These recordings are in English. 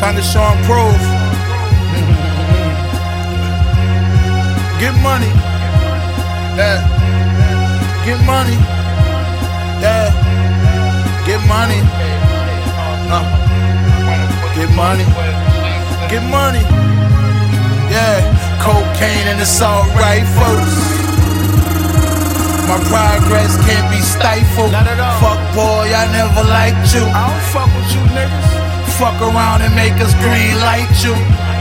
Time to show and prove. Get money. Yeah. Get money. Yeah. Get money. Get money. Get money. Yeah. Cocaine and it's alright, folks. My progress can't be stifled. Not at all. Fuck boy, I never liked you. I don't fuck with you niggas. Fuck around and make us green light you.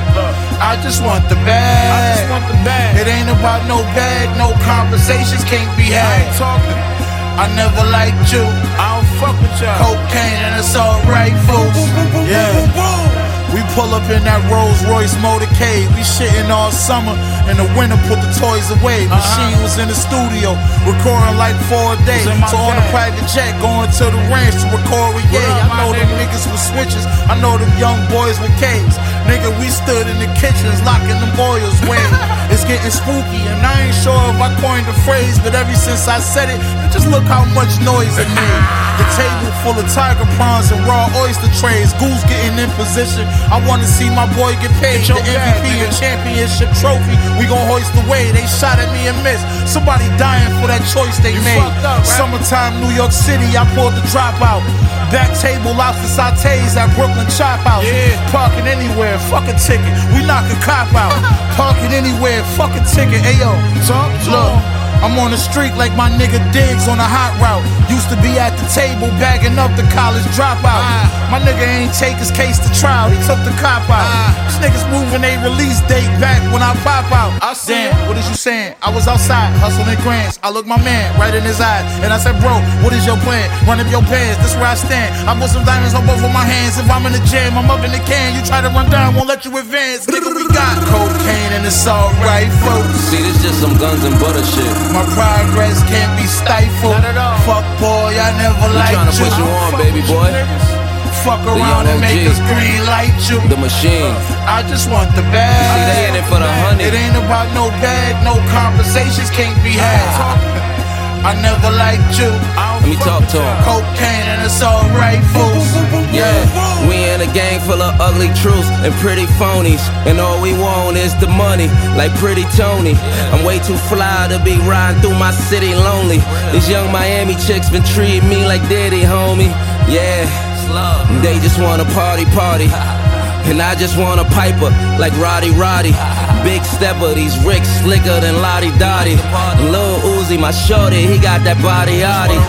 I just want the bag. I just want the bag. It ain't about no bag, no conversations can't be I had. ain't talking. I never liked you. I don't fuck with y'all. Cocaine and it's alright, folks. Yeah. We pull up in that Rolls Royce motorcade. We shitting all summer. In the winter, put the toys away. Machine was in the studio, recording like 4 days. So on a private jet, going to the ranch to record with Ye. I know them niggas with switches. I know them young boys with K's. Nigga, we stood in the kitchens, locking them boils way. It's getting spooky, and I ain't sure if I coined the phrase, but ever since I said it, just look how much noise it made. The table full of tiger prawns and raw oyster trays. Goose getting in position. I wanna see my boy get paid. The MVP and championship trophy, we gon' hoist away. They shot at me and missed. Somebody dying for that choice they made. Up, right? Summertime, New York City, I pulled the dropout. Back table, lobster sautés at Brooklyn Chop House. Yeah. Parking anywhere, fuck a ticket. We knock a cop out. Parking anywhere, fuck a ticket. Ayo, Talk to look. 'em. I'm on the street like my nigga Diggs on a hot route. Used to be at the table bagging up the college dropout. My nigga ain't take his case to trial, he took the cop out. These niggas moving they release date back when I pop out. Damn, what is you saying? I was outside hustling grants. I looked my man right in his eyes and I said, bro, what is your plan? Run up your pants, this where I stand. I put some diamonds on both of my hands. If I'm in the jam, I'm up in the can. You try to run down, won't let you advance. Nigga, we got cocaine and it's alright, folks. See, this just some guns and butter shit. My progress can't be stifled. Not at all. Fuck boy, I never We liked tryna you. put you on, baby boy. Fuck young around and make OG. us green light you. The machine. I just want the bag. See, they in it for the honey. It ain't about no bag, no conversations can't be had. I never liked you. Let me talk to him. Cocaine and it's alright, fools. Yeah, we in a gang full of ugly truths and pretty phonies. And all we want is the money, like Pretty Tony. I'm way too fly to be riding through my city lonely. These young Miami chicks been treating me like daddy, homie. Yeah, they just wanna party. And I just want a piper like Roddy. Big stepper, these Ricks slicker than Lottie Dottie. Lil Uzi, my shorty, he got that body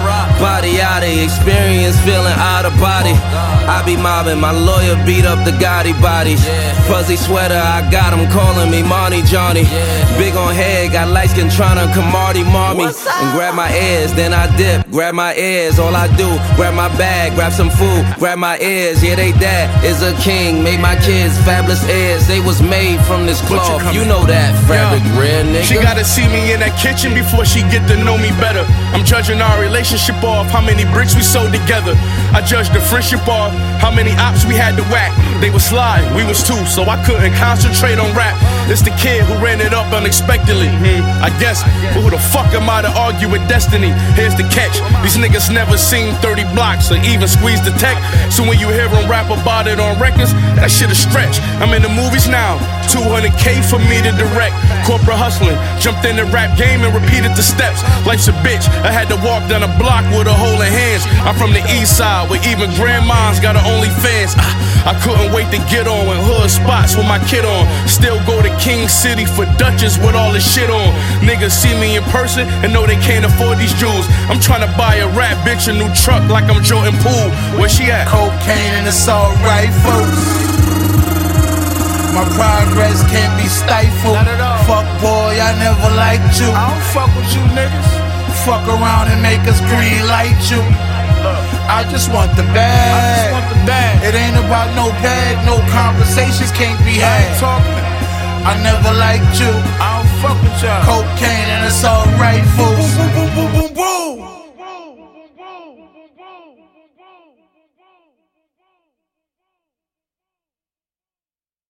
yachty. Experience feeling out of body. I be mobbing, my lawyer beat up the Gotti bodies. Fuzzy sweater, I got him calling me Monty Johnny. Big on head, got light skin tryna come Marty Marmy. And grab my ears, then I dip, grab my ears. All I do, grab my bag, grab some food, grab my ears. Yeah, they dad is a king, made my kids fabulous heirs. They was made from this cloth, you know that fabric, rare nigga. She gotta see me in that kitchen before she get to know me better. I'm judging our relationship off how many bricks we sold together. I judged the friendship off how many ops we had to whack. They was slide, we was two, so I couldn't concentrate on rap. It's the kid who ran it up unexpectedly. I guess, but who the fuck am I to argue with destiny? Here's the catch, these niggas never seen 30 blocks or even squeeze the tech. So when you hear them rap about it on records, that shit a stretch. I'm in the movies now, 200K for me to direct. Corporate hustling, jumped in the rap game and repeated the steps. Life's a bitch, I had to walk down a block with a hole in hands. I'm from the east side, where even grandmas got her OnlyFans. I couldn't wait to get on in hood spots with my kid on. Still go to King City for Dutchess with all this shit on. Niggas see me in person and know they can't afford these jewels. I'm trying to buy a rap bitch a new truck like I'm Jordan Poole. Where she at? Cocaine and it's alright, folks. My progress can't be stifled. Not at all. Fuck boy, I never liked you. I don't fuck with you niggas. Fuck around and make us green light you. I just want the bag. I just want the bag. It ain't about no bag, no conversations can't be I had. ain't talking. I never liked you. I don't fuck with y'all. Cocaine and it's alright, fools.